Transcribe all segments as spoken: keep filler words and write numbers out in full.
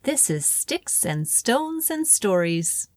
This is Sticks and Stones and Stories.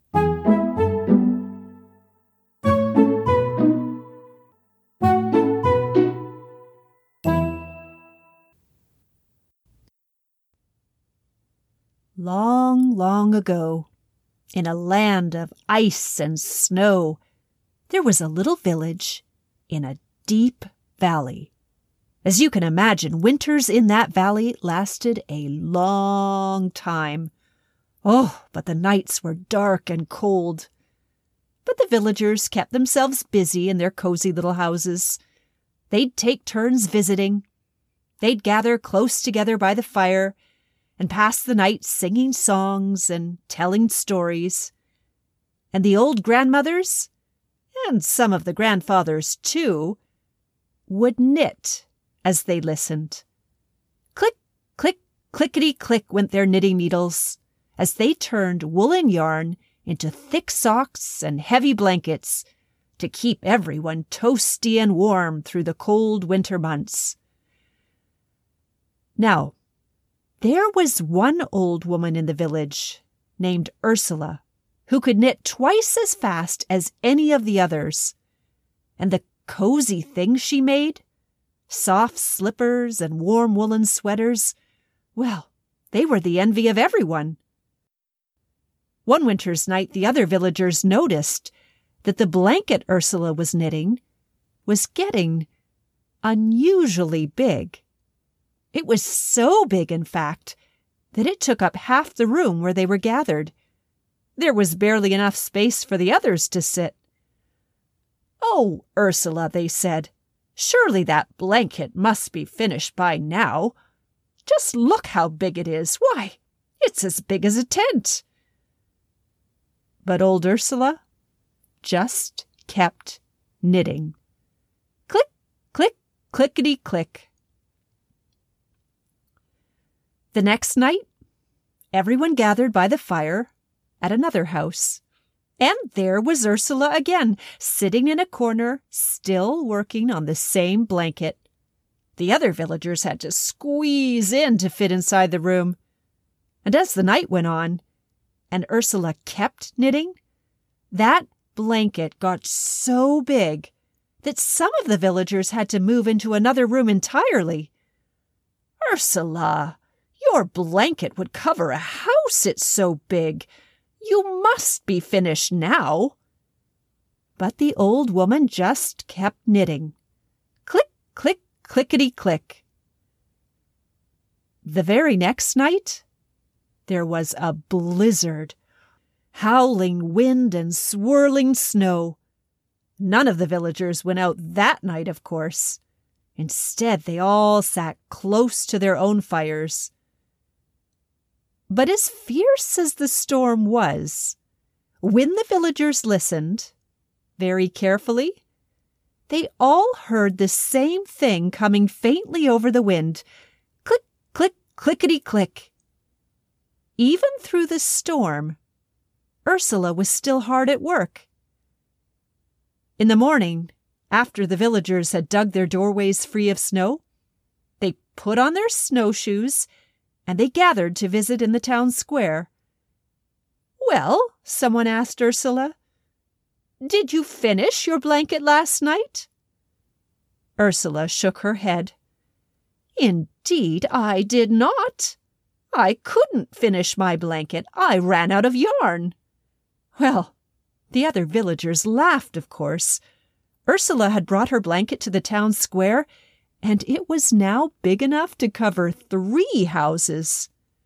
Long, long ago, in a land of ice and snow, there was a little village in a deep valley. As you can imagine, winters in that valley lasted a long time. Oh, but the nights were dark and cold. But the villagers kept themselves busy in their cozy little houses. They'd take turns visiting. They'd gather close together by the fire and pass the night singing songs and telling stories. And the old grandmothers, and some of the grandfathers too, would knit as they listened. Click, click, clickety-click went their knitting needles as they turned woolen yarn into thick socks and heavy blankets to keep everyone toasty and warm through the cold winter months. Now, there was one old woman in the village named Ursula who could knit twice as fast as any of the others. And the cozy things she made, soft slippers and warm woolen sweaters, well, they were the envy of everyone. One winter's night, the other villagers noticed that the blanket Ursula was knitting was getting unusually big. It was so big, in fact, that it took up half the room where they were gathered. There was barely enough space for the others to sit. "Oh, Ursula," they said, "surely that blanket must be finished by now. Just look how big it is. Why, it's as big as a tent." But old Ursula just kept knitting. Click, click, clickety-click. The next night, everyone gathered by the fire at another house. And there was Ursula again, sitting in a corner, still working on the same blanket. The other villagers had to squeeze in to fit inside the room. And as the night went on, and Ursula kept knitting, that blanket got so big that some of the villagers had to move into another room entirely. "Ursula, your blanket would cover a house, it's so big. You must be finished now." But the old woman just kept knitting. Click, click, clickety-click. The very next night, there was a blizzard, howling wind and swirling snow. None of the villagers went out that night, of course. Instead, they all sat close to their own fires. But as fierce as the storm was, when the villagers listened very carefully, they all heard the same thing coming faintly over the wind. Click, click, clickety-click. Even through the storm, Ursula was still hard at work. In the morning, after the villagers had dug their doorways free of snow, they put on their snowshoes and they gathered to visit in the town square. "Well," someone asked Ursula, "did you finish your blanket last night?" Ursula shook her head. "Indeed, I did not. I couldn't finish my blanket. I ran out of yarn." Well, the other villagers laughed, of course. Ursula had brought her blanket to the town square, and it was now big enough to cover three houses.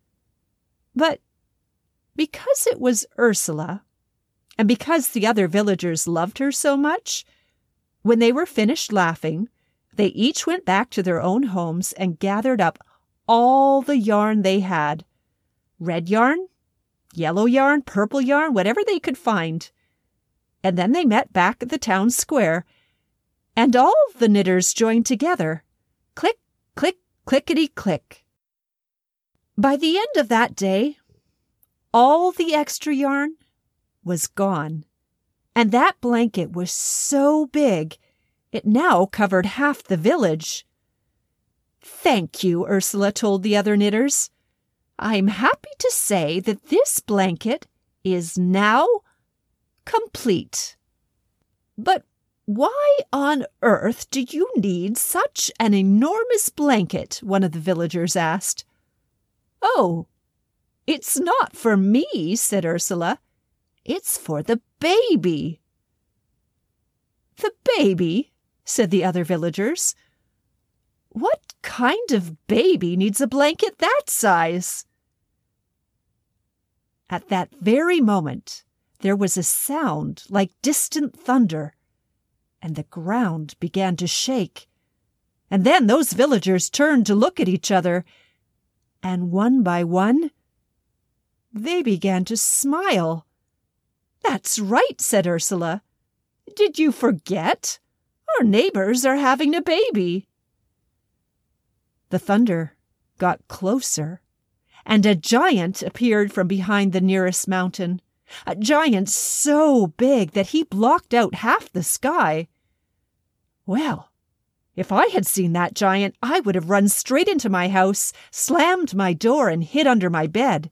But because it was Ursula, and because the other villagers loved her so much, when they were finished laughing, they each went back to their own homes and gathered up all the yarn they had. Red yarn, yellow yarn, purple yarn, whatever they could find. And then they met back at the town square, and all the knitters joined together. Click, click, clickety-click. By the end of that day, all the extra yarn was gone, and that blanket was so big it now covered half the village. "Thank you," Ursula told the other knitters. I'm happy to say that this blanket is now complete. But why on earth do you need such an enormous blanket? One of the villagers asked. Oh, it's not for me, said Ursula. It's for the baby. The baby? Said the other villagers. What kind of baby needs a blanket that size? At that very moment, there was a sound like distant thunder, and the ground began to shake. And then those villagers turned to look at each other, and one by one, they began to smile. That's right, said Ursula. Did you forget? Our neighbors are having a baby. The thunder got closer, and a giant appeared from behind the nearest mountain, a giant so big that he blocked out half the sky. Well, if I had seen that giant, I would have run straight into my house, slammed my door, and hid under my bed.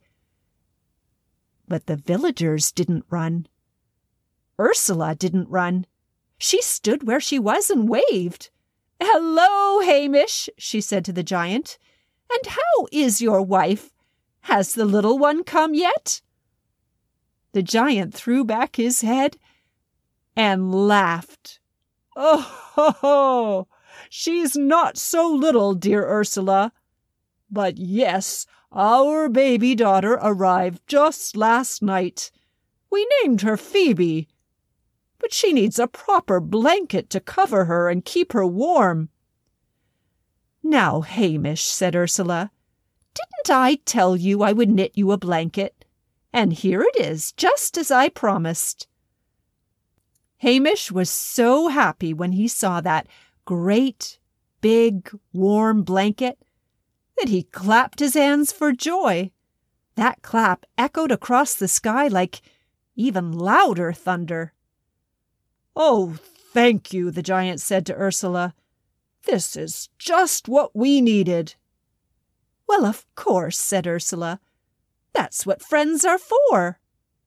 But the villagers didn't run. Ursula didn't run. She stood where she was and waved. "Hello, Hamish," she said to the giant. "And how is your wife? Has the little one come yet?" The giant threw back his head and laughed. "Oh, ho, ho! She's not so little, dear Ursula. But yes, our baby daughter arrived just last night. We named her Phoebe. But she needs a proper blanket to cover her and keep her warm." "Now, Hamish," said Ursula, "didn't I tell you I would knit you a blanket? And here it is, just as I promised." Hamish was so happy when he saw that great, big, warm blanket that he clapped his hands for joy. That clap echoed across the sky like even louder thunder. "Oh, thank you," the giant said to Ursula. "This is just what we needed." "Well, of course," said Ursula. "That's what friends are for."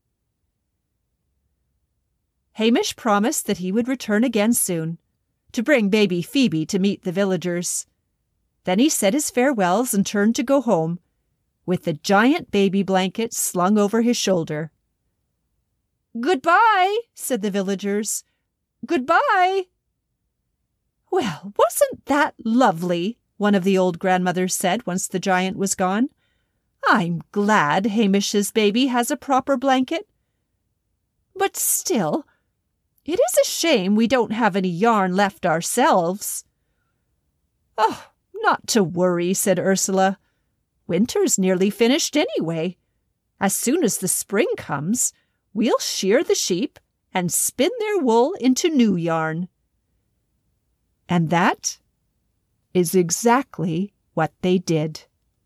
Hamish promised that he would return again soon, to bring baby Phoebe to meet the villagers. Then he said his farewells and turned to go home, with the giant baby blanket slung over his shoulder. "Goodbye," said the villagers. "Goodbye." "Well, wasn't that lovely?" one of the old grandmothers said once the giant was gone. "I'm glad Hamish's baby has a proper blanket. But still, it is a shame we don't have any yarn left ourselves." "Oh, not to worry," said Ursula. "Winter's nearly finished anyway. As soon as the spring comes, we'll shear the sheep and spin their wool into new yarn." And that is exactly what they did.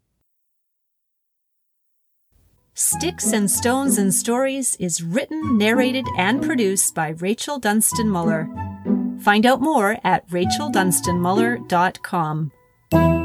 Sticks and Stones and Stories is written, narrated, and produced by Rachel Dunstan Muller. Find out more at rachel dunstan muller dot com.